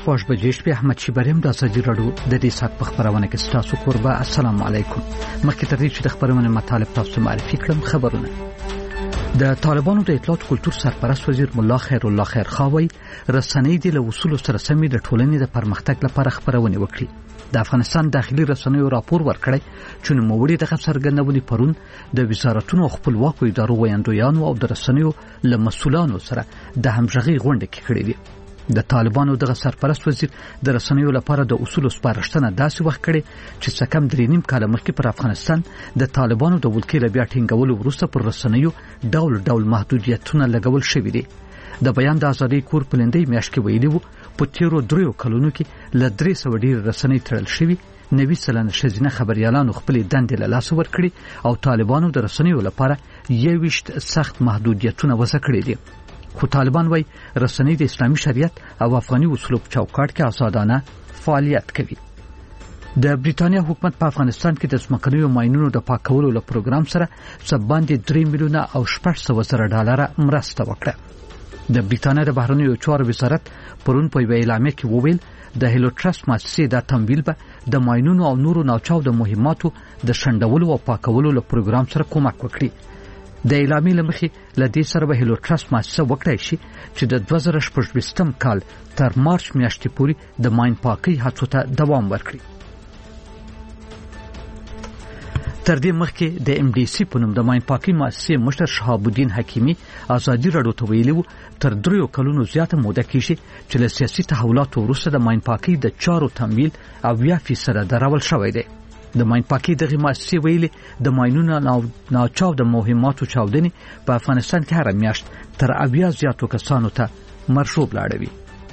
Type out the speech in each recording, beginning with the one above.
شپږ بجې شپې احمد شیبریم د ازادي راډیو د دې سات په خبرونه کې ستاسو قربا. السلام علیکم. مخکې تر دې چې د خبرونه مطالب تاسو معرفي کړم خبرونه. د طالبانو د اطلاعات کلتور سرپرست وزیر مولا خیر الله خیرخواوی رسنۍ د اصول سره سمې د ټولنې د پرمختګ لپاره خبرونه وکړي. د افغانستان داخلي رسنیو راپور ورکړی چې نوموړي دغه څرګندونې پرون د وزارتونو خپلواکو ادارو ویاندویانو او د رسنیو له مسؤلانو سره د همغږۍ غونډه کې کړې دي. د طالبانو دغه سرپرست وزیر د رسنیو لپاره د اصول سپارښتنه داسې وخت کړي چې څه کم 3.5 کال مخکې پر افغانستان د طالبانو د ولکې له بیا ټینګولو وروسته پر رسنیو ډول محدودیتونه لګول شوي دي. د بیان د ازادۍ کور په لندۍ میاشت کې ویلي وو په تیرو 3 کلونو کې له 300 ډیر رسنۍ تړل شوي، 90 سلنه ښځینه خبريالانو خپل دندې له لاس ورکړي او طالبانو د رسنیو لپاره 21 سخت محدودیتونه وضع کړي دي. خو طالبان وایي رسنۍ د اسلامي شریعت او افغاني اصولو په چوکاټ کې آزادانه فعالیت کوي. د بریټانیا حکومت په افغانستان کې د ځمکنیو ماینونو د پاکولو له پروګرام سره باندې 3 میلیونه او 800 ډالر مرسته وکړه. د بریټانیا د بهرنیو چارو وزارت پرون په یو اعلامیه کې وویل د هیلو ټرست مؤسسې د تمویل به د ماینونو او نورو ناچاو د مهماتو د شندولو او پاکولو له پروګرام سره کومک وکړي. د اعلامیې له مخې له دې سره به هیلو ټرست مؤسسه وکړای شي چې د 2014 کال تر مارچ میاشتې پورې د ماین پاکۍ هڅو ته دوام ورکړي. تر دې مخکې د MDC په نوم د ماین پاکۍ مؤسسې مشر شهاب الدین حکیمی ازادي راډیو ته ویلي وو تر 3 کلونو زیاته موده کې چې له سیاسي تحولاتو وروسته د ماین پاکۍ د چارو تمویل او 20% درول شوی دی. د ماین پاکۍ دغه مؤسسې ویلي د ماینونو ناچاو د مهماتو چاودنې په افغانستان کې هر میاشت تر 80 زیاتو کسانو ته مرشوب لاړوي.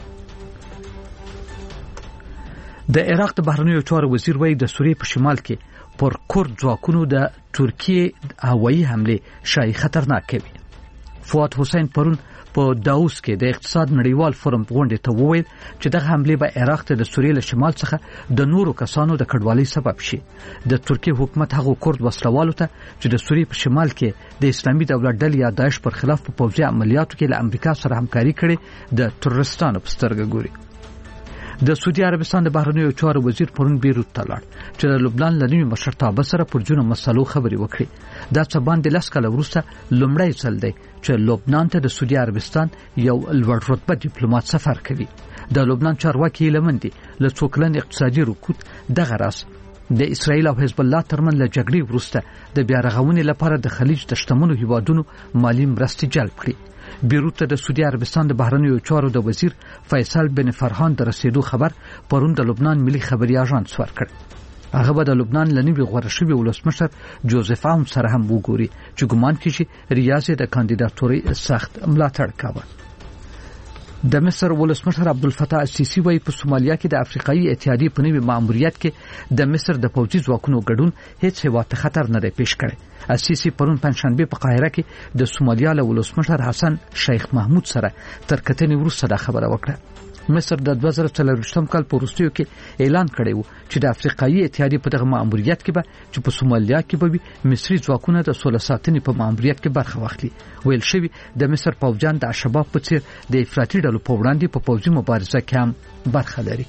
د عراق د بهرنیو چارو وزیر وایي د سوریې په شمال کې پر کورد ځواکونو د ترکیه هوایي حمله شای خطرناک وي. فؤاد حسین پرون په داوس کې د اقتصاد نړیوال فورم غونډې ته وویل چې دغه حمله به عراق ته د سوریې له شمال څخه د نورو کسانو د کډوالۍ سبب شي. د ترکیه حکومت هغه کورد وسلوالو ته چې د سوریې په شمال کې د اسلامي دولت ډلې یا داعش پر خلاف په پوځي عملیاتو کې له امریکا سره همکاري کړې د تروریستانو په سترګه ګوري. د سعودي عربستان د بهرنیو چارو وزیر پرون بیروت ته لاړ چې د لبنان له نوي مشرتابه سره پر جنو مسلو خبرې وکړي. دا څه باندې 10 کال وروسته لومړی ځل دی چې لبنان ته د سعودي عربستان یو لوړ رتبه ډیپلوماټ سفر کوي. د لبنان چارواکي لمندي له څوکلن اقتصادي رکود دغه راس د اسرایل او حزب الله ترمن له جګړې وروسته د بیا رغونې لپاره د خلیج د شتمنو هیوادونو مالی مرستې جلب کړي. بیروت ته د سعودي عربستان د بهرنیو چارو د وزیر فیصل بن فرحان د رسیدو خبر پرون د لبنان ملي خبري اژانس ورکړ. هغه به د لبنان لنیوي غوړه شوی ولسمشر جوزف عون سره هم وګوري چې ګمان کیږي ریاض د کاندیداتوري سخت ملاتړ کاوه. د مصر ولسمشر عبدالفتاح السیسی وایي په سومالیا کې د افریقایي اتحادیې په نوي ماموریت کې د مصر د پوځي ځواکونو ګډون هیڅ هیواد ته خطر نه دی پیښ کړی. السیسی پرون پنځشنبه په قاهره کې د سومالیا له ولسمشر حسن شیخ محمود سره تر کتنې وروسته دا خبره وکړه. مصر د 2024 کال په وروستیو کې اعلان کړی و چې د افریقایي اتحادیې په دغه ماموریت کې به چې په سومالیا کې به مصري ځواکونه د سوله ساتنې په ماموریت کې برخه واخلي. ویل شوی د مصر پوځیان د الشباب په څیر د افراطي ډلو په وړاندې په پوځي مبارزه کې هم برخه لري.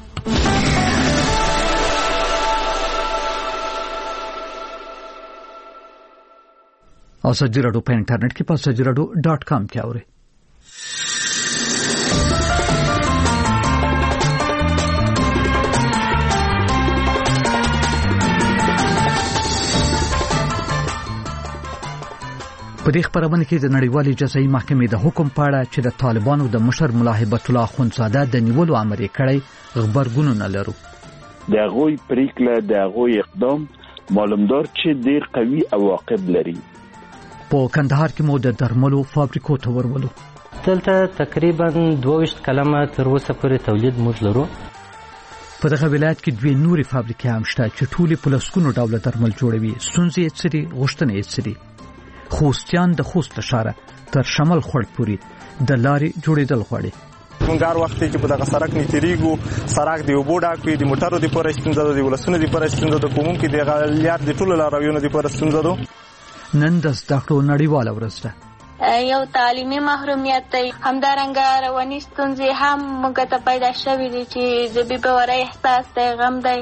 ازادي راډیو په انټرنیټ کې په azadieradio.com کې اورئ. په دې خبرونه کې د نړیوالې جزایي محکمې د حکم په اړه چې د طالبانو د مشر ملا هیبت الله اخوندزاده د نیولو امر یې کړی خبرګونونه لرو. د هغوی پریکړه د هغوی اقدام معلومدار چې ډېر قوي عواقب لري. په کندهار کې مو د درملو فابریکو ته ورولو. دلته تقریبا 22 کلمه تر اوسه پورې تولید موږ لرو. په دغه ولایت کې 2 نورې فابریکې هم شته چې ټولې په لسګونو ډوله درمل جوړوي. ستونزې یې څه دي؟ غوښتنې یې څه دي؟ خوستیان د خوست اشاره تر شمال خړ پوری د لارې جوړېدل غواړي. مونږ هر وخت چې په دغه سړک نه تیریږو سړک دی وبو ډاک وي د موټرو د پرې ستونزه ده د ولسونو د پرې ستونزه ده کوم کې د غلیات د ټولو لارویونو د پرې ستونزه ده. نن د زده کړو نړیواله ورځ ده. یو تعلیمي محرومیت دی، همدارنګه رواني ستونزې هم موږ ته پیدا شوي دي چې د بې باورۍ احساس دی، غم دی.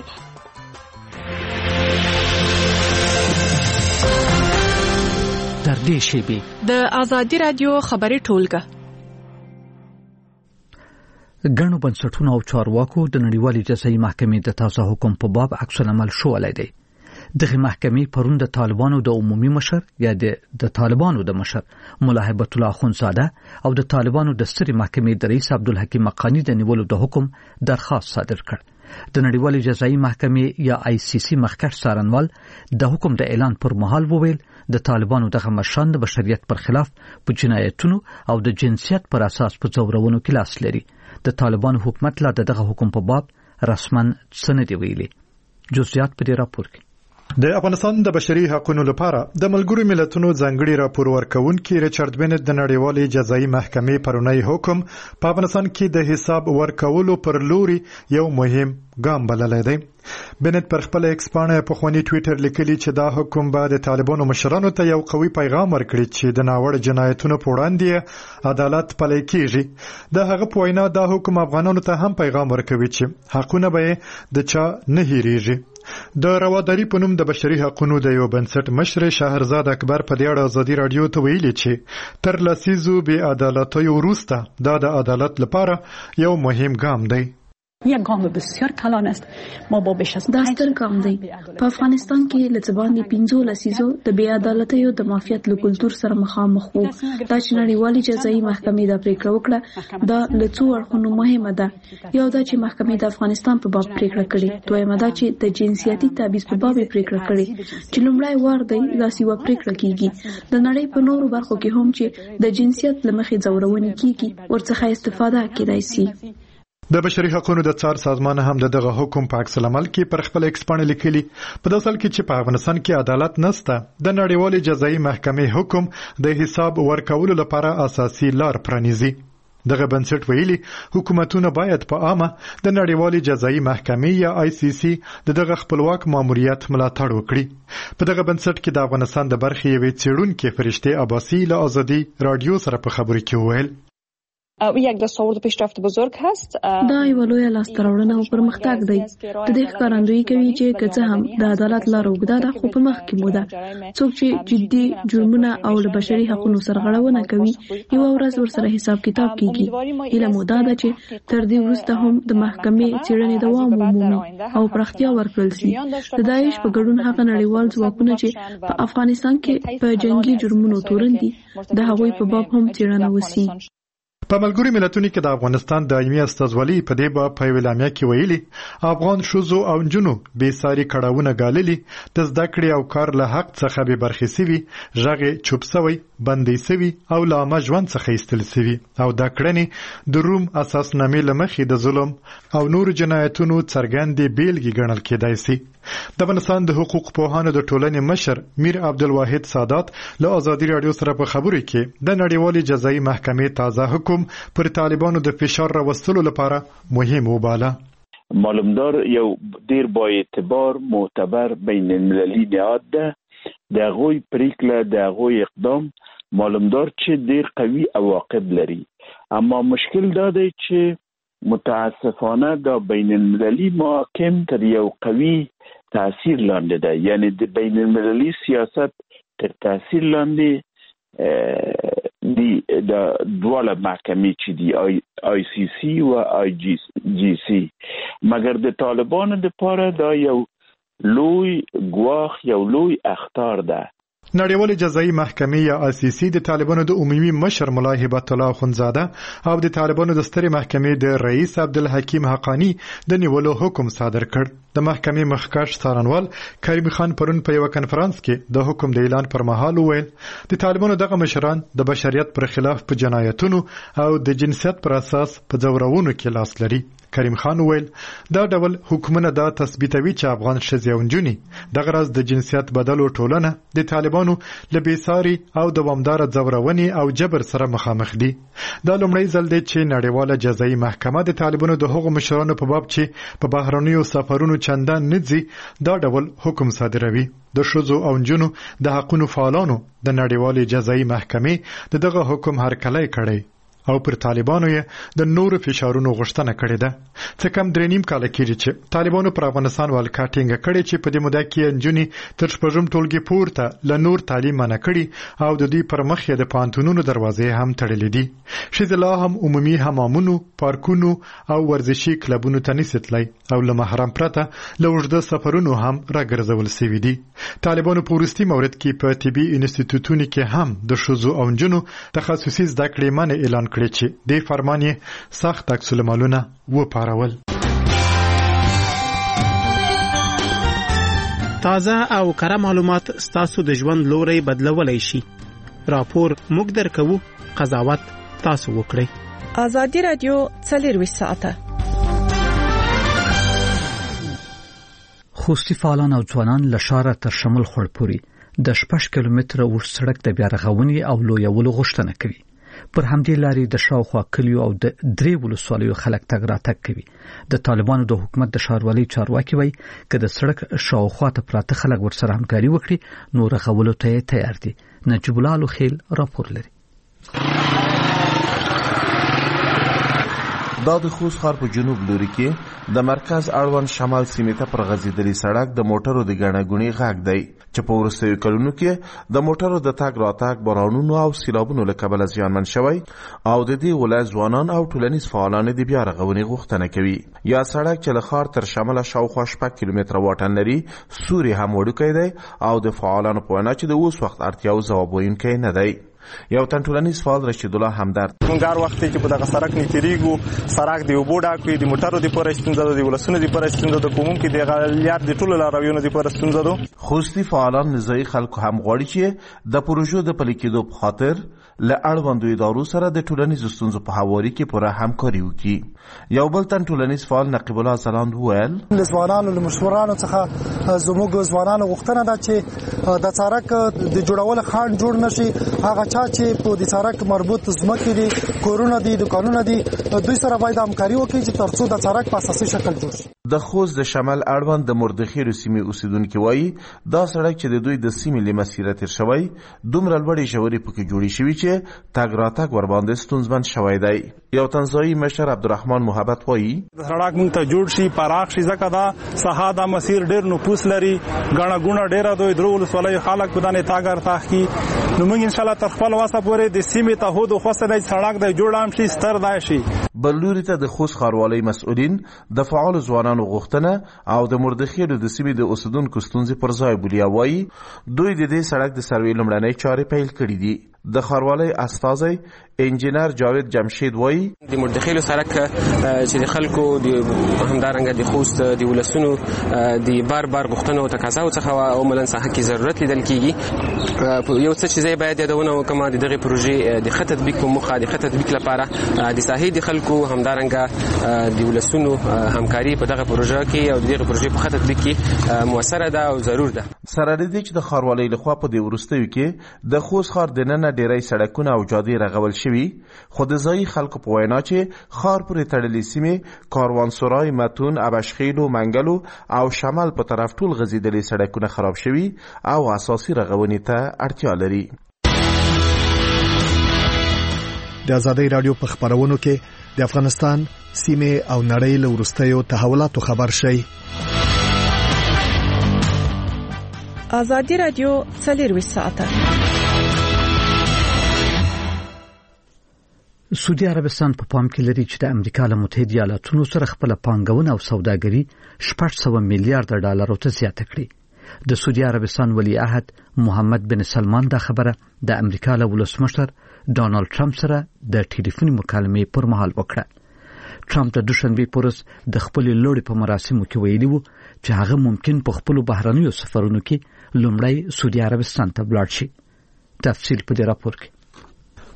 تر دې شیبې د آزادي رادیو خبري ټولګه ګڼو بنسټونو او چارواکو د نړیوالې جزایي محکمې د تازه حکم په باب عکس العمل شولی دی. دغه محکمې پرون د طالبانو د عمومي مشر یا د طالبانو د مشر ملا هیبت الله اخوندزاده او د طالبانو د سترې محکمې د رئیس عبدالحکیم مقانی د نیولو د حکم درخواست صادر کړ. د نړیوالې جزایي محکمې یا ICC مخکښ څارنوال د حکم د اعلان پر مهال وویل د طالبانو دغه مشران د بشریت پر خلاف په جنایتونو او د جنسیت پر اساس په ځورونو کې لاس لري. د طالبانو حکومت لا دغه حکم په باب رسماً څه نه دی ویلي. جزئیات په دې راپور کې. د افغانستان د بشري حقوقو لپاره د ملګرو ملتونو ځانګړي راپور ورکونکي ریچارډ بنت د نړیوالې جزایي محکمې پرونی حکم په افغانستان کې د حساب ورکولو پر لوري یو مهم ګام بللی دی. بنت پر خپل ایکس پاڼه په خواني ټویټر لیکلي چې دا حکم به د طالبانو مشرانو ته یو قوي پیغام ورکړي چې د ناوړه جنایتونو په وړاندې عدالت پلی کیږي. د هغه په وینا دا حکم افغانانو ته هم پیغام ورکوي چې حقونه به د چا نه هېریږي. د رواداري په نوم د بشري حقوقو د یو بنسټ مشر شهرزاد اکبر په دې اړه آزادي رادیو ته ویلي چې تر لسیزو بې عدالتۍ وروسته دا د عدالت لپاره یو مهم ګام دی. یک گام بسیار کلان است. ما با بیش از دا ستر ګام دی. په افغانستان کې لڅ باندې 15 لسیزو د بې عدالتۍ او د مافیات له کلتور سره مخامخ وو. دا چې نړیوالې جزایي محکمې دا پریکړه وکړه دا له څو اړخونو مهمه ده. یو دا چې محکمې د افغانستان په باب پریکړه کړې، دویمه دا چې د جنسیتي تبعیض په باب پریکړه کړې چې لومړی وار دی داسې و پریکړه کیږي. د نړۍ په نورو برخو کې هم چې د جنسیت له مخې ځورونې کیږي ورڅخه استفاده کیدای شي. د بشري حقوقو د څار سازمان هم دغه حکم په عکس العمل کې پر خپل ایکس پاڼه لیکلي په داسې حال کې چې په افغانستان کې عدالت نشته د نړیوالې جزایي محکمې حکم د حساب ورکولو لپاره اساسي لار پرانیزي. دغه بنسټ ویلي حکومتونه باید په عامه د نړیوالې جزایي محکمې یا ICC دغه خپلواک ماموریت ملاتړ وکړي. په دغه بنسټ کې د افغانستان د برخې یوې څېړونکې فرشته عباسی له آزادي رادیو سره په خبرو کې وویل یک دستاورد پیشرفت بزرگ هست. دا یو لوی لاسته راوړنه او پرمختګ دی. د دې ښکارندویي کوي چې که څه هم د عدالت لار اوږده ده خو په مخ کې مو ده. څوک چې جدي جرمونه او له بشري حقوقو سرغړونه کوي یو ورځ ورسره حساب کتاب کیږي. هیله مو دا ده چې تر دې وروسته هم د محکمې څېړنې دوام ومومي او پراختیا ورکړل شي. د داعش په ګډون هغه نړیوال ځواکونه چې په افغانستان کې په جنگي جرمونو تورن دي د هغوی په باب هم څېړنه وشي. په ملګرو ملتونو کې د افغانستان دایمي استازولي په دې باب په اعلامیه کې ویلي افغان ښځو او نجونو بې ساري کړاوونه ګاللي، د زده کړې او کار له حق څخه بې برخې سوي، غږ چوپ سوی، بندي سوي او له عامه ژوند څخه ایستل سوي او دا کړنې د روم اساسنامې له مخې د ظلم او نور جنایتونو څرګندې بیلګې ګڼل کېدای شي. د افغانستان د حقوق پوهانو د ټولنې مشر میر عبدالواحد سادات له آزادي رادیو سره په خبرو کې د نړیوالې جزایي محکمې تازه حکم پر طالبانو د فشار راوستلو لپاره مهم وباله. معلومدار یو ډیر با اعتبار معتبر بین المللي نهاد ده. د هغوی پریکړه د هغوی اقدام معلومدار چې ډیر قوي عواقب لري، اما مشکل دا دی چې متاسفانه دا بین المللي محاکم تر یو قوي تاثیر لاندې ده. یعنی د بین المللي سیاست تر تاثیر لاندې دی د دواله محکمې چې دی ICC و IGC، مګر د طالبانو لپاره دا یو لوی ګواښ، یو لوی اخطار ده. نړیوالې جزایي محکمې یا ICC د طالبانو د عمومي مشر ملا هیبت الله اخوندزاده او د طالبانو د سترې محکمې د رئیس عبدالحکیم حقانی د نیولو حکم صادر کړ. د محکمې مخکښ څارنوال کریم خان پرون په یو کنفرانس کې د حکم د اعلان پر مهال وویل د طالبانو دغه مشران د بشریت پر خلاف په جنایتونو او د جنسیت پر اساس په ځورونو کې لاس لري. کریم خان وویل دا ډول حکومت دا تثبیتوي چې افغان ښځې او نجونې دغه راز د جنسیت بدلو ټولنه د طالبانو له بېساري او دوامداره ځورونې او جبر سره مخامخ دي. دا لومړی ځل دی چې نړیواله جزایي محکمه د طالبانو د هغو مشرانو په باب چې په بهرنیو سفرونو چندان نه ځي دا ډول حکم صادروي. د ښځو او نجونو د حقونو فعالانو د نړیوالې جزایي محکمې د دغه حکم هرکلی کړی او پر طالبانو یې د نورو فشارونو غوښتنه کړې ده. څه کم 3.5 کاله کېږي چې طالبانو پر افغانستان ولکه ټینګه کړې چې په دې موده کې نجونې تر 6 ټولګي پورته له نور تعلیم منع کړي او د دوی پر مخ یې د پوهنتونونو دروازې هم تړلې دي. ښځې لا هم عمومي حمامونو، پارکونو او ورزشي کلبونو ته نشي تللی او له محرم پرته له اوږده سفرونو هم راګرځول سوي دي. طالبانو په وروستي مورد کې په طبي انسټیټوټونو کې هم د ښځو او نجونو تخصصي زده کړې منع اعلان کړی چې د فرمان یې سخت عکس العملونه وپارول. تازه او کره معلومات ستاسو د ژوند لوري بدلولای شي. راپور موږ درکوو، قضاوت تاسو وکړئ. آزادي رادیو 24 ساعته. خوستي فعالان او ځوانان له ښاره تر شمال خړ پورې د 6 کیلومتره اوږد سړک د بیا رغونې او لویولو غوښتنه کوي. پر همدې لارې د شاوخوا کلیو او د 3 ولسوالیو خلک تګ راتګ کوي. د طالبانو د حکومت د ښاروالۍ چارواکي وایي چې د سړک شاوخوا ته پراته خلک ورسره همکاري وکړي نو رغولو ته تیار دي. نجیب الله لوخیل راپور لري. دا د خوست ښار په جنوب لوري کې د مرکز اړوند شمال سیمې ته پر غځېدلي سړک د موټرو د ګڼه ګوڼې غږ دی چې په وروستیو کلونو کې د موټرو د تګ راتګ بارانونو او سیلابونو له کبله زیانمن شوی او د دې ولایت ځوانان او ټولنیز فعالان د بیا رغونې غوښتنه کوي. یا سړک چې له ښار تر شماله شاوخوا 6 کیلومتره واټن لري سوري هم وړوکی دی او د فعالانو په وینا چې د اوس وخت اړتیاو ځواب ویونکی نه دی. یو تن ټولنیز فعال رشید الله همدرد موږ هر وخت چې په دغه سړک نه تیریږو سړک دی وبو ډاک وي د موټرو د پوره ستونزه د ولسونو د پوره ستونزه د کوم کې د غلیات د ټولو لارویونو د پوره ستونزه ده. خوستي فعالان نزاعي خلکو هم غواړي چې د پروژو د پلي کېدو په خاطر له اړوندو ادارو سره د ټولنیزو ستونزو په هواري کې پوره همکاري وکړي. یو بل تن ټولنیز فعال نقیب الله زلاند وویل د ځوانانو له مشورانو څخه زموږ ځوانانو غوښتنه ده چې د سړک د جوړولو خنډ جوړ نشي. هغه چا چې په د سړک مربوط ځمکې دي، کورونه دي، دکانونه دي، دوی سره باید همکاري وکړي چې ترڅو د سړک په اساسي شکل جوړ شي. د خوست د شمال اړوند د مردخیلو سیمې اوسیدونکي وایي دا سړک چې د دوی د سیمې له مسیره تیر شوی دومره لوړې ژورې پکې جوړې شوي چې تګ راتګ ورباندې ستونزمن شوی دی. یو تنزایي مشر عبدالرحمن محبت وایي د سړک موږ ته جوړ شي، پراخ شي، ځکه دا ساحه د مسیر ډېر نفوس لري، ګڼه ګوڼه ډېره دوی درو ولسوالیو خلک په دانې تاګ راتګ کړي. نو موږ انشاءالله تر خپل وسه پورې د سیمې ته هودو خوسته دی سړک دی جوړ هم شي، ستر دی شي. بل لوري ته د خوست ښاروالۍ مسؤلین د فعالو ځوانانو غوښتنه او د مردخیلو د سیمې د اوسیدونکو ستونزې پر ځای بولي او وایي دوی د دې سړک د سروې لومړنۍ چارې پیل کړي دي. د ښاروالۍ استازی انجینر جاوید جمشید وایي د مردخیلو سړک چې د خلکو د همدارنګه د خوست د ولسونو د بار بار غوښتنو او تقاضاو څخه عملاً ساحه کې ضرورت لیدل کیږي. یو څه چې زه باید یادونه وکړم د دغه پروژې د ښه تطبیق په موخه د ښه تطبیق لپاره د ساحې د خلکو همدارنګه د ولسونو همکاري په دغه پروژه کې او دغه پروژې په ښه تطبیق کې موثره ده او ضرور ده. سره د دې چې د ښاروالۍ لخوا په دې وروستیو کې د خوست ښار دننه ډیری سړکونه او جادې رغول شوي، خو د ځایي خلکو په وینا چې ښار پورې تړلې سیمې کاروانسرای، متون، ابشخیلو، منګلو او شمال په طرف ټول غځېدلي سړکونه خراب شوي او اساسي رغونې ته اړتیا لري. د آزادۍ رادیو په خبرونو کې د افغانستان سیمې او نړۍ له وروستیو تحولاتو خبر شي. آزادي رادیو 24 ساعته. سعودي عربستان په پام کې لري چې د امریکا له متحده ایالاتونو سره خپل پانګونه او سوداګري 600 میلیارډ ډالرو ته زیاته کړي. د سعودي عربستان ولی عهد محمد بن سلمان دا خبره د امریکا له ولسمشر ډانلډ ټرمپ سره د ټلیفوني مکالمې پر مهال وکړه. ټرمپ د دوشنبه پورس د خپل لوړې په مراسمو کې ویلي وو چې هغه ممکن په خپل بهرنیو سفرونو کې لومړی سعودي عربستان ته ولاړ شي. تفصیل په دې راپور کې.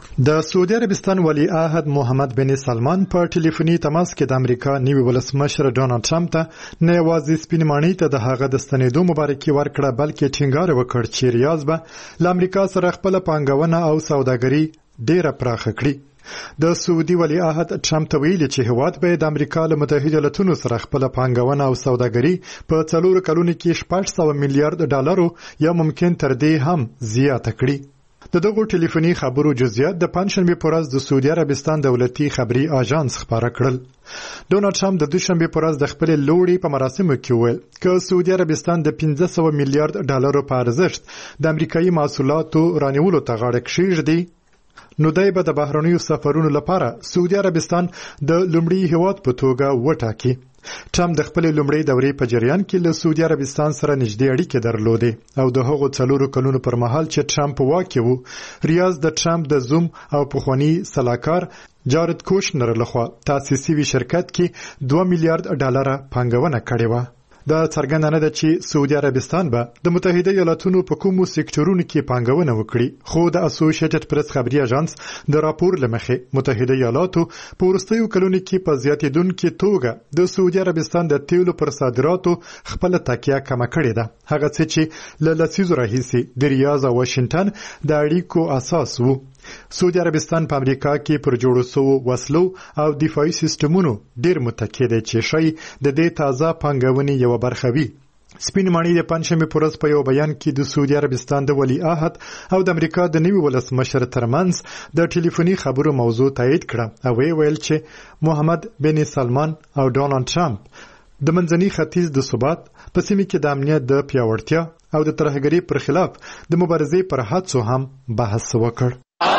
د سعودي عربستان ولی عهد محمد بن سلمان په ټلیفوني تماس کې د امریکا نوي ولسمشر ډونالد ټرمپ ته نه یوازې سپین ماڼۍ ته د هغه د ستنېدو مبارکي ورکړه بلکې ټینګار وکړ چې ریاض به له امریکا سره خپل پانګونه او سوداګري ډیره پراخه کړي. د سعودي ولی عهد ټرمپ ته ویلي چې هیواد به د امریکا له متحده ایالاتونو سره خپل پانګونه او سوداګري په 4 کلونو کې 600 میلیارډ ډالرو یا ممکن تر دې هم زیاته کړي. د دغو ټلیفوني خبرو جزئیات د پنځشنبه په ورځ د سعودي عربستان دولتي خبري اژانس خبره کړل. ډونالد ټرمپ د دوشنبه په ورځ د خپل لوړي په مراسمو کې ویل چې سعودي عربستان د 500 میلیارډ ډالرو په ارزښت د امریکایي محصولاتو رانیولو ته غاړه کېږدي نو دای به د بهرنیو سفرونو لپاره سعودي عربستان د لومړي هیواد په توګه وټاکي. ټرمپ د خپل لومړۍ دورې په جریان کې له سعودي عربستان سره نږدې اړیکې درلودې او د هغو 4 کلونو پر مهال چې ټرمپ واکې وو ریاض د ټرمپ د زوم او پخوانی سلاکار جارد کوشنر لخوا تاسیسي وی شرکت کې 2 میلیارډ ډالر پانګونه کړې و. دا څرګنده نه ده چې سعودي عربستان به د متحده ایالاتونو په کومو سکتورونو کې پانګونه وکړي خو د اسوسییټډ پریس خبري اژانس د راپور لمخې متحده ایالاتو په وروستیو کلونو کې په زیاتېدونکو توګه د سعودي عربستان د تیلو پر صادراتو خپل تکیه کم کړې ده. هغه څه چې له لسیزو راهیسې د ریاض او واشنگټن د اړیکو اساس وو. سعودي عربستان په امریکا کې پر جوړو شوو وسلو او دفاعي سیستمونو ډیر متکی دی چې شي د دې تازه پانګونې یو برخه وي. سپین ماڼۍ د پنځشنبه په ورځ په یو بیان کې د سعودي عربستان د ولی عهد او د امریکا د نوي ولسمشر ترمنځ د ټلیفوني خبرو موضوع تایید کړه او ویل چې محمد بن سلمان او ډونالد ټرمپ د منځني ختیځ د ثبات په سیمه کې د امنیت د پیاوړتیا او د ترهګرۍ پر خلاف د مبارزې پر هڅو هم بحث وکړ.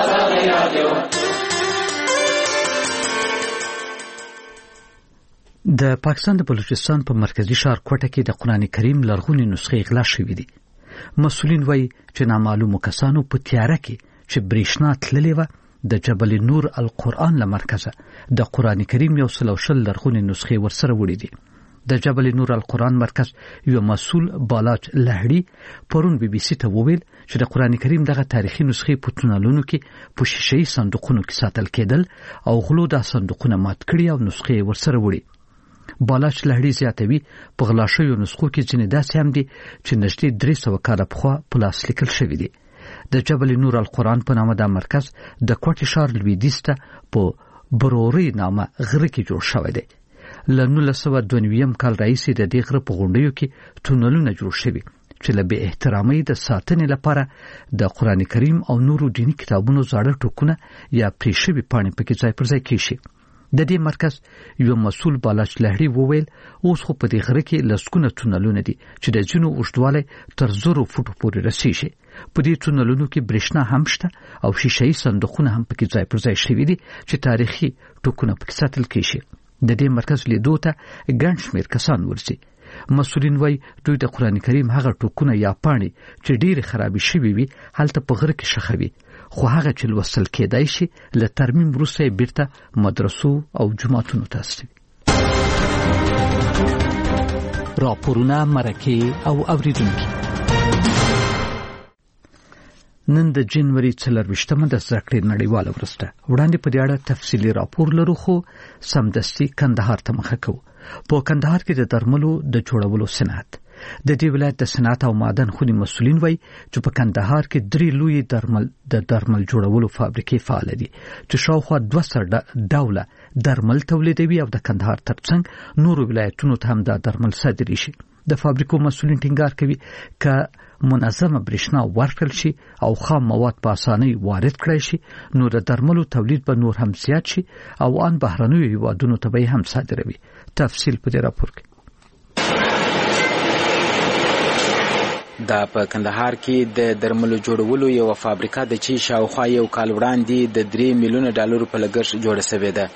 د پاکستان د بلوچستان په مرکزی ښار کوټه کې د قرآن کریم لرغونې نسخې غلا شوې دي. مسؤلین وایي چې نامعلومو کسانو په تیاره کې چې برېښنا تللې وه د جبل نور القرآن له مرکزه د قرآن کریم 120 لرغونې نسخې ورسره وړي دي. د جبل نور القرآن مرکز یو مسؤل بالاج لهړي پرون بي بي سي ته وویل چې د قرآن کریم دغه تاریخي نسخې په تونلونو کې په شیشه‌ای صندوقونو کې ساتل کېدل او غلو د صندوقونه مات کړي او نسخې ورسره وړي. بالاج لهړي زیاتوي په غلا شویو نسخو کې ځینې داسې هم دي چې نږدې 300 کاله پخوا په لاس لیکل شوي دي. د جبل نور القرآن په نامه دا مرکز د کوټې ښار لویدیځ ته په بروري نامه غره کې جوړ شوی دی. له 1992 کال راهیسې د دې غره په غونډیو کې تونلونه جوړ شوي چې له بې احترامۍ د ساتنې لپاره د قرآن کریم او نورو دینی کتابونو زاړه ټوکونه یا پرې شوي پاڼې پکې ځای پر ځای کېږي. د دې مرکز یو مسؤل بالاج لهړي وویل اوس خو په دې غره کې لسګونه تونلونه دي چې د ځینو اوږدوالی تر 100 فوټو پورې رسیږي. په دې تونلونو کې برېښنا هم شته او شیشه‌ای صندوقونه هم پکې ځای پر ځای شوي دي چې تاریخي ټوکونه پکې ساتل کېږي. د دې مرکز لیدو ته ګڼ شمېر کسان ورځي. مسؤلین وایي دوی د قرآن کریم هغه ټوکونه یا پاڼې چې ډېرې خرابې شوي وي هلته په غره کې ښخوي خو هغه چې لوستل کېدای شي له ترمیم وروسته یې بیرته مدرسو او جوماتونو ته استوي. راپورونه مرکې او اوریدونکي نن د جنوري 24مه د زده کړې نړیواله ورځ ده. وړاندې په دې اړه تفصیلي راپور لرو خو سمدستي کندهار ته مخه کوو. په کندهار کې د درملو د جوړولو صنعت د دې ولایت د صنعت او معدن خونې مسؤلین وایي چې په کندهار کې 3 لوی درمل جوړولو فابریکې فعال دي چې شاوخوا 200 ډوله درمل تولیدوي او د کندهار ترڅنګ نورو ولایتونو ته هم دا درمل صادري شي. د فابریکو مسؤلین ټینګار کوي چې منظمه برېښنا ورکړل شي او خام مواد په اسانۍ وارد کړای شي نو د درملو تولید به نور هم زیات شي او ان بهرنیو هیوادونو ته هم صادروي. تفصیل په دې راپور کې. دا په کندهار کې د درملو جوړولو یو فابریکه د چې شاوخوا یو کال وړاندې د 3 میلیونه ډالرو په لګښت جوړه شوې ده.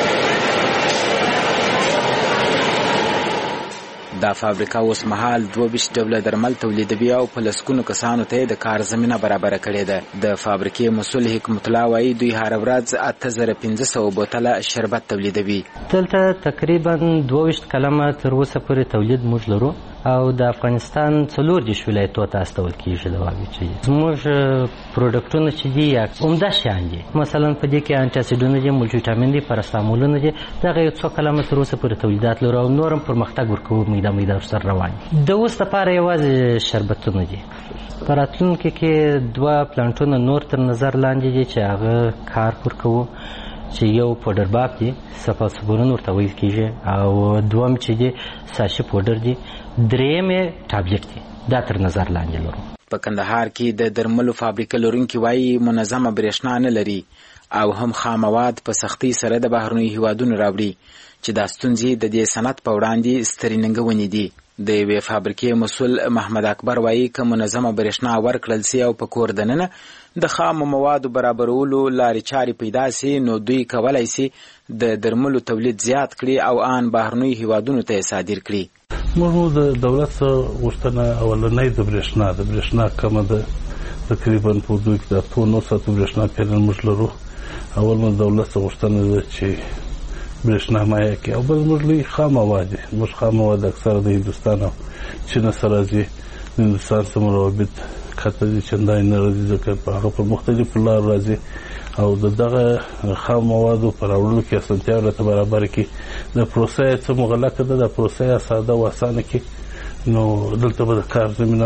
دا فابریکه اوس مهال 22 ډوله درمل تولیدوي او په لسګونو کسانو ته د کار زمینه برابر کړې ده. د فابریکې مسؤل حکمت الله وایي دوی هر ورځ 8500 بوتله شربت تولیدوي. دلته تقریبا 22 کلمه تر اوسه پورې تولید موږ لرو او د افغانستان 40 ولایتونو ته استول کیږي د واوی چې زموږ پروډکټونه چې دي یا عمده شیان دي مثلا په دې کې انټي اسیډونه دي مولټي وټامین دي پاراسټامولونه دي دغه یو څو کلمه تر اوسه پورې تولیدات لرو او نورم پرمختګ ورکوو میده سره روان د اوس لپاره یوازې شربتونه دي په راتلونکي کې 2 پلانټونه نور تر نظر لاندې دي چې هغه کار ورکوو چې یو پودر باب دي سفاسفورون ورته ویل کیږي او دوم چې دي ساشي پودر دي دریم ټابلیټ دي دا تر نظر لاندې لرو. په کندهار کې د درملو فابریکه لرونکي وایي منظمه برېښنا نه لري او هم خام مواد په سختۍ سره د بهرنیو هیوادونو راوړي چې دا ستونزې د دې صنعت په وړاندې سترې ننګونې دي. د یوې فابریکې مسؤل محمد اکبر وایي که منظمه برېښنا ورکړل سي او په کور دننه د خامو موادو برابرولو لارې چارې پیدا سي نو دوی کولی سي د درملو تولید زیات کړي او آن بهرنیو هیوادونو ته صادر کړي. موږ د دولت څخه غوښتنه اولنۍ د برېښنا کمه ده تقریبا په دوی کې د 900 برېښنا پیرل موږ لرو. اول نو دولت څخه غوښتنه ده چې برېښنا مایع کړي او بل موږ لوی خام مواد اکثر د هندوستان او چین سره راځي. د هندوستان سره روابط کته دي چندای نه راځي ځکه په هغه په مختلفو لار راځي او دغه خام موادو پر اورلو کې اسانتیا ورته برابر کړي. د پروسې څه مغلقه ده د پروسې ساده او اسانه کړي نو دلته به د کار زمینه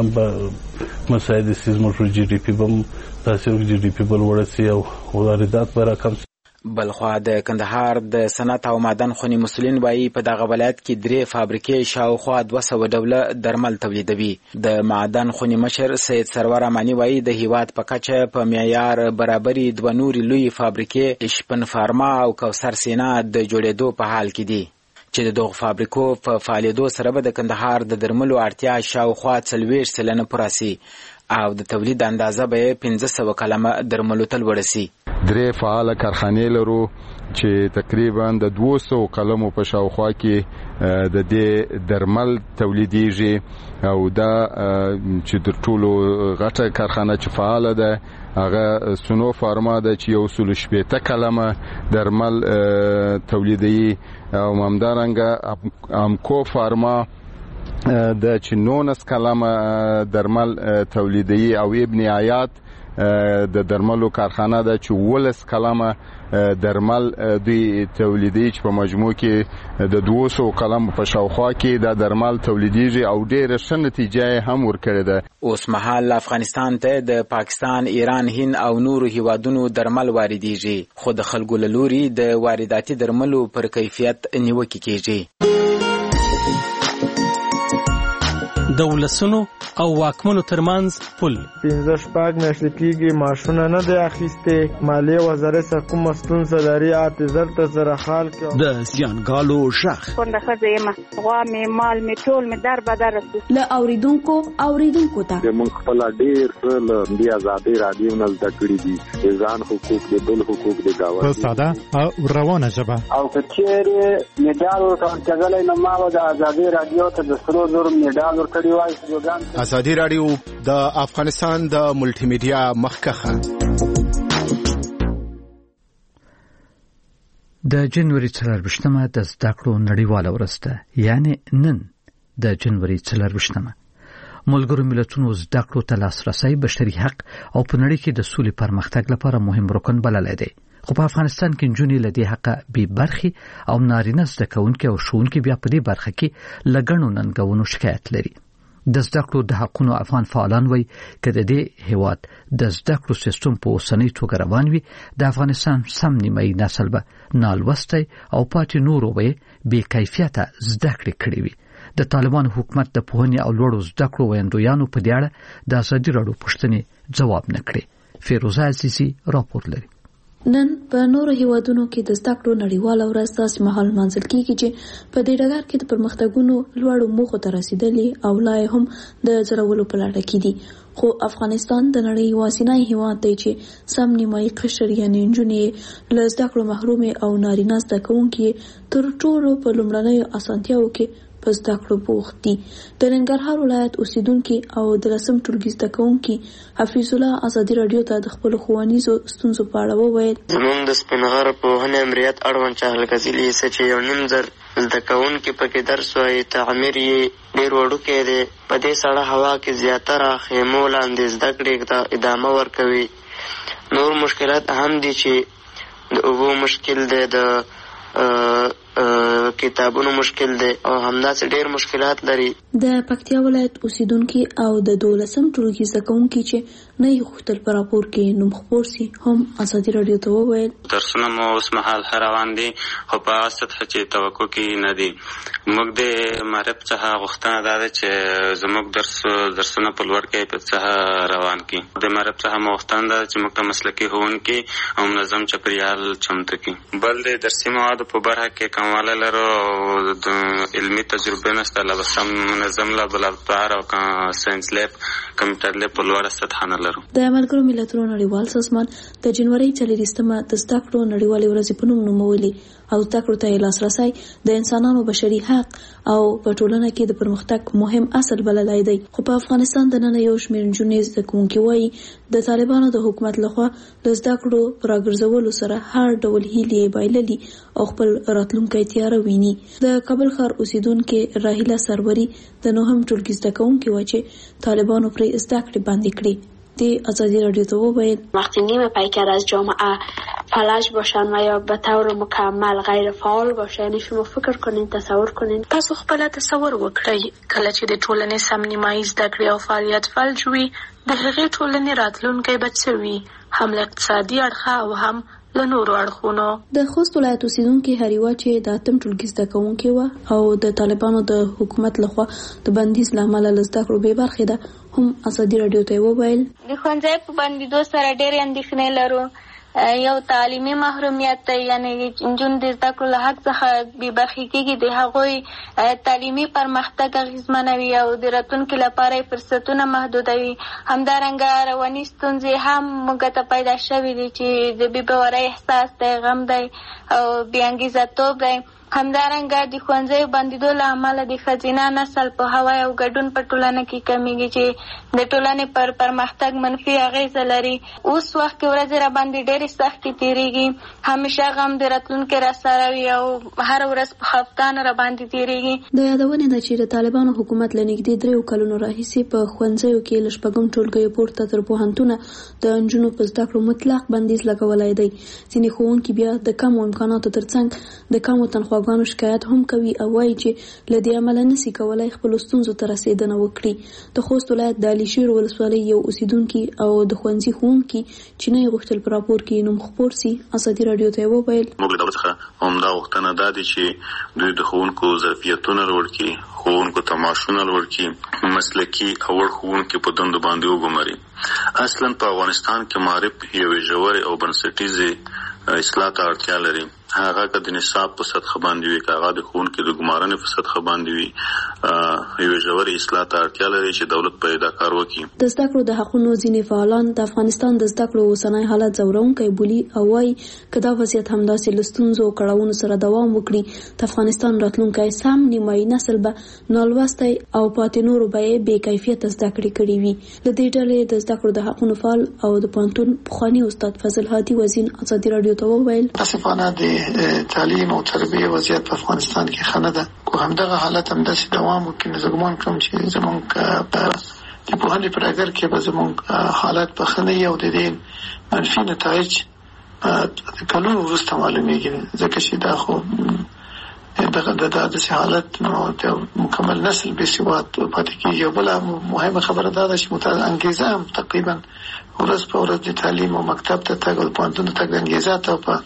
به مساعد سیز موږ جی ډي پی بم تاثیر جی ډي پی بل ورسي او واردات به راکم. بلخوا د کندهار د صنعت او معدن خونې مسؤلین وایي په دغه ولایت کې 3 فابریکې شاوخوا 200 ډوله درمل تولیدوي. د معدن خونې مشر سید سرور امانی وایي د هیواد په کچه په معیار برابري 2 نورې لوی فابریکې شپن فارما او کوثر سینا د جوړېدو په حال کې دي چې د دغو فابریکو په فعالیدو سره به د کندهار د درملو اړتیا شاوخوا 40 سلنه پوره سي او د تولید اندازه به 1500 کلمه درملو ته لوړه سي. 3 فعاله کارخانې لرو چې تقریبا د 200 کلمو په شاوخوا کې د دې درمل تولیدېږي او دا چې د ټولو غټه کارخانه چې فعاله ده هغه سونو فارما ده چې یو 160 کلمه درمل تولیدوي او همدارنګه امکو فارما د چې 19 کلمه درمل تولیدوي او ابن عیاد د درملو کارخانه ده چې 12 کلمه درمل دوی تولیدي چې په مجموع کې د 200 کلمو په شاوخوا کې د درمل تولیديږي او ډېره ښه نتیجه هم ورکړې ده. اوس مهال افغانستان ته د پاکستان، ایران، هند او نورو هیوادونو درمل واردېږي خو د خلکو له لوري د وارداتي درملو پر کیفیت نیوکې کېږي. د ولسونو او واکمنو ترمنځ پل 15 میاشتې کېږي معاشونه نه دی اخیستې مالیې وزارت څخه کومه ستونزه لري اعتذار ته زره حال کې د زیانګالو ژغ کونډه ښځه یم غوا مې مال مې ټول مې در بدر له اوریدونکو ته موږ خپل ډېر څه له دې ازادۍ راډیو نه زده کړي دي ځان حقوق دي بل حقوق دي گاوه په ساده او روانه ژبه او که چیرې میډال ورکړل کېدلی نو ما به د ازادۍ راډیو ته د سرو زرو میډال ورکړی وای. ازادي رادیو د افغانستان د ملټي میډیا مخکخه د جنوري 24مه د زده کړو نړیواله ورځ ده یعنی نن د جنوري 24مه ملګرو ملتونو زده کړو ته لاسرسي بشري حق او په نړۍ کې د سولې پرمختګ لپاره مهم رکن بللی دی خو په افغانستان کې نجونې له دې حقه بې برخې او نارینه زده کوونکي او ښوونکي بیا په دې برخه کې له ګڼو ننګونو شکایت لري. د زده کړو د حقونو افغان فعالان وایي که د دې هیواد د زده کړو سیستم په اوسنۍ توګه روان وي د افغانستان سم نیمایي نسل به نالوستی او پاتې نورو به بې کیفیته زده کړې کړې وي. د طالبان حکومت د پوهنې او لوړو زده کړو ویاندویانو په دې اړه د ازادي راډیو پوښتنې جواب نه کړې. فیروزه عزیزي راپور لري. نن په نورو هیوادونو کې د زده کړو نړیواله ورځ داسې مهال لمانځل کیږي چې په دې ډګر کې د پرمختګونو لوړو موخو ته رسیدلې او لا هم د ځړولو په لټه کې دي خو افغانستان د نړۍ یوازینی هیواد دی چې سم نیمایي قشر یعنې نجونې له زده کړو محرومې او نارینه زده کوونکي تر ټولو په لومړنیو اسانتیاوو کې په زده کړو بوخت دي. د ننګرهار ولایت اوسیدونکي او د 10م ټولګي زده کوونکي حفیظ الله ازادي رادیو ته د خپل ښوونیزو ستونزو په اړه وویل. زموږ د سپینغر پوهنې امریت اړوند چهلګزي لیسه چې 1.5 زره زده کوونکي پکې درس وایي، تعمیر یې ډېر وړوکی دی. په دې سړه هوا کې زیاتره خیمو لاندې زده کړې ته ادامه ورکوي. نور مشکلات هم دي چې د اوبو مشکل دی، د کتابونو مشکل دی او همداسې ډېر مشکلات لري. د پکتیا ولایت اوسیدونکي او د 12م ټولګي زده کوونکي چې نه یې غوښتل په راپور کې نوم خپور سي هم ازادي رادیو ته وویل. درسونه مو اوس مهال ښه روان دي، خو په هغه سطحه چې توقع کې نه دي. موږ د معرب څخه غوښتنه دا ده چې زموږ درسونه په لوړ کیفیت څخه روان کړي. د معرب څخه مو غوښتنه ده چې موږ ته مسلکي ښوونکي او منظم چاپېریال چمتو کړي. بل د درسي موادو په برخه کې کموالی لرو او د علمي تجربې نشته، لا بس منظم لابراتوار او ساینس لیب کمپیوټر لیب په لوړه سطحه نه لرو. د ملګرو ملتونو نړیوال سازمان د جنوري 24مه د زده کړو نړیوالې ورځې په نوم نومولې او زده کړو ته لاسرسی د انسانانو بشري حق او په ټولنه کې د پرمختګ مهم اصل بللی دی. خو په افغانستان د نن یو شمېر نجونې زده کوونکي وایي د طالبانو د حکومت لخوا د زده کړو پر راګرځولو سره هر ډول هیلې بایللي او خپل راتلونکی تیاره ویني. د کابل ښار اوسیدونکي راهیله سروري د 9م ټولګي زده کوونکي وایي چې طالبانو پرې زده کړې بندې کړې. د ازادی رادیو ته وویل وقتی نیمه پیکر از جامعه فلج باشن و یا به طور مکمل غیر فعال باشن، یعنی شما فکر کنین، تصور کنین. تاسو خپل تصور وکړئ کله چې د ټولنې سم نیمایي زده کړې او فعالیت فلج وي، د هغې ټولنې راتلونکی به څه وي، هم له اقتصادي اړخه او هم له نورو اړخونو. د خوست ولایت اوسیدونکي هریوا چې د 8م ټولګي زده کوونکي وه او د طالبانو د حکومت لخوا د بندیز له امله له زده کړو بې برخې ده هم ازادي رادیو ته وویل. د ښوونځي په بندېدو سره ډېرې اندېښنې لرو. یو تعلیمي محرومیت دی، یعنی نجونې د زده کړو له حق څخه بې برخې کېږي، د هغوی تعلیمي پرمختګ اغېزمنوي او د راتلونکي لپاره یې فرصتونه محدودوي. همدارنګه رواني ستونزې هم موږ ته پیدا شوي دي چې د بې باورۍ احساس دی، غم دی او بې انګیزه توب دی. همدارنګه د ښوونځیو بندېدو له امله د ښځینه نسل په هوای او ګډون په ټولنه کې کمیږي چې د ټولنې پر پرمختګ منفي اغیزه لري. اوس وخت کې ورځې را باندې ډېرې سختې تېرېږي، همیشه غم د راتلونکي را سره وي او هره ورځ په خفګان را باندې تېرېږي. د یادونې ده چې د طالبانو حکومت له نږدې 3 کلونو راهیسې په ښوونځیو کې له 6م ټولګیو پورته تر پوهنتونه د نجونو په زده کړو مطلق بندیز لګولی دی. ځینې ښوونکي بیا د کمو امکاناتو ترڅنګ د کمو تنخوا ګانو شکایت هم کوي او وایي چې له دې عمله نشي کولای خپل ستونزو ته رسیدنه وکړي. د خوست ولایت د علي شیر ولسوالۍ یو اوسیدونکي او د ښوونځي ښوونکي چې نه یې غوښتل په راپور کې نوم خپور سي ازادي رادیو ته وویل. موږ له دولت څخه همدا غوښتنه دا ده چې دوی د ښوونکو ظرفیتونه لوړ کړي، ښوونکو ته معاشونه لوړ کړي، مسلکي او وړ ښوونکي په دندو باندې وګماري. اصلا په افغانستان کې معرب یوې ژورې او بنسټیزې اصلاح ته اړتیا لري. هغه که د نصاب په سطحه باندې وي، که هغه د ښوونکي د ګمارنې په سطحه باندې وي، یوې ژورې اصلاح ته اړتیا لري چې دولت په دا کار وکړي. د زده کړو د حقونو ځینې فعالان د افغانستان د زده کړو اوسنی حالت ځورونکی بولي او وایي که دا وضعیت همداسې له ستونزو او کړاوونو سره دوام وکړي، د افغانستان راتلونکی سم نیمایي نسل به نالوستی او پاتې نورو به یې بې کیفیته زده کړې کړې وي. د دې ډلې د زده کړو د حقونو فعال او د پوهنتون پخواني استاد فضل هادي وزین ازادي رادیو ته وویل متاسفانه د تعلیم او تربیه وضعیت په افغانستان کې ښه نه ده. خو همدغه حالت همداسې دوام وکړي، نو زه ګمان کوم چې زموږ په د پوهنې په ډګر کې به زموږ حالت په ښه نه وي او د دې منفي نتایج د کلونو وروسته معلومیږي، ځکه چې دا خو دغه داسې حالت نو د مکمل نسل بې سواد پاتې کېږي. او بله مهمه خبره دا ده چې انګیزه هم تقریبا ورځ په ورځ د تعلیم او مکتب ته تګ او د پوهنتون ته تګ د انګیزه ته په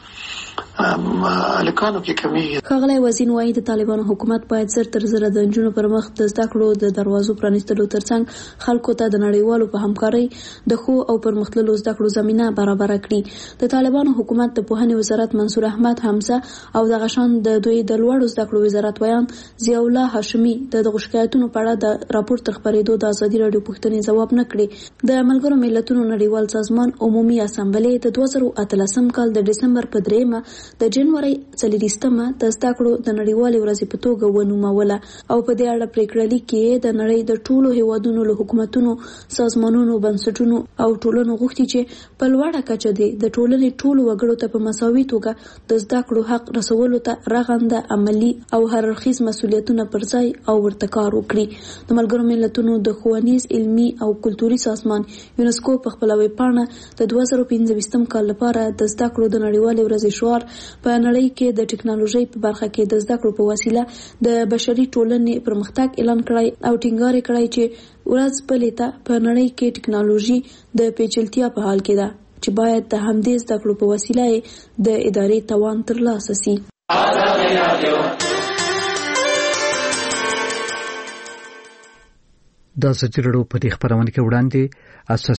الکانو کې کمیږي. ښاغلی وزین وایي د طالبانو حکومت باید زر تر زره د نجونو پر مخ د زده کړو د دروازو پرانیستلو ترڅنګ خلکو ته د نړیوالو په همکارۍ د ښو او پرمختللو زده کړو زمینه برابره کړي. د طالبانو حکومت د پوهنې وزارت منصور احمد حمزه او دغه شان د دوی د لوړو زده کړو وزارت ویان ضیاء الله هاشمي د دغو شکایتونو په اړه د راپور تر خپرېدو د ازادي راډیو پوښتنې ځواب نه کړې. د ملګرو ملتونو نړیوال سازمان عمومي اسامبلې د 2018 کال د ډسمبر په 3 د جنوري 24مه د زده کړو د نړیوالې ورځې په توګه ونوموله او په دې اړه پریکړه لیکي د نړۍ د ټولو هیوادونو له حکومتونو، سازمانونو، بنسټونو او ټولنو غوښتي چې په لوړه کچه د ټولنې ټولو وګړو ته په مساوي توګه د زده کړو حق رسولو ته رغنده عملی او هررخیز مسؤلیتونه پر ځای او ورته کار وکړي. د ملګرو ملتونو د ښوونیز، علمي او کلتوري سازمان یونسکو په خپل ویب پاڼه د 2015 کال لپاره د زده کړو د نړیوالې ورځې شعار په نړۍ کې د ټکنالوژي په برخه کې د زده کړو په وسیله د بشري ټولنې پرمختګ اعلان کړی او ټینګار کړی چې ورځ په لیته په نړۍ کې ټکنالوژي د پیچلتیا په حال کې ده چې باید د همدې زده کړو په وسیله د ادارې توان ترلاسه شي. دا ازادي راډیو په دې خبرونه کې وړاندې